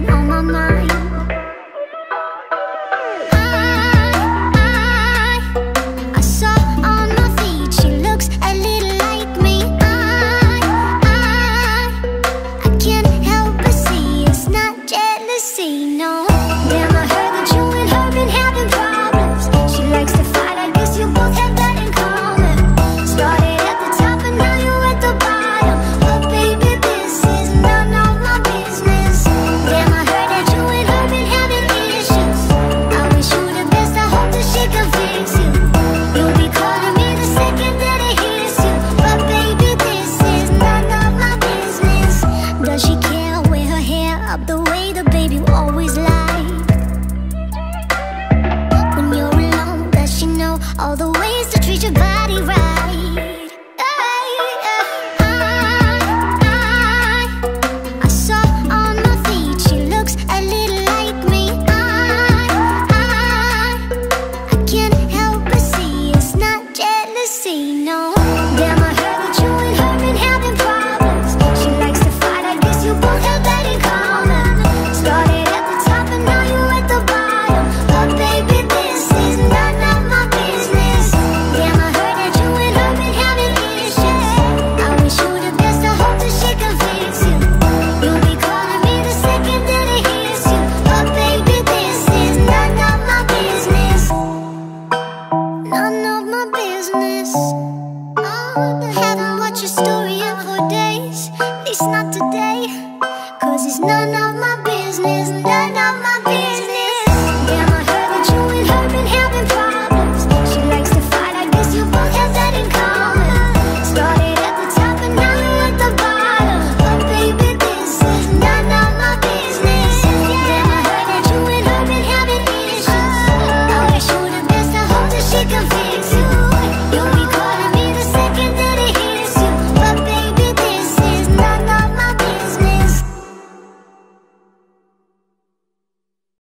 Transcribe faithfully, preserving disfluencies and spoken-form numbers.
been on my mind. The way the baby always lied. When you're alone, does she know all the ways to treat your body right? I, I, I saw on my feet, she looks a little like me. I, I, I can't help but see it's not jealousy, no. Damn, I heard that you and her been having problems. She likes to fight, I guess you both have that in common. Haven't watched your story in four days, at least not today.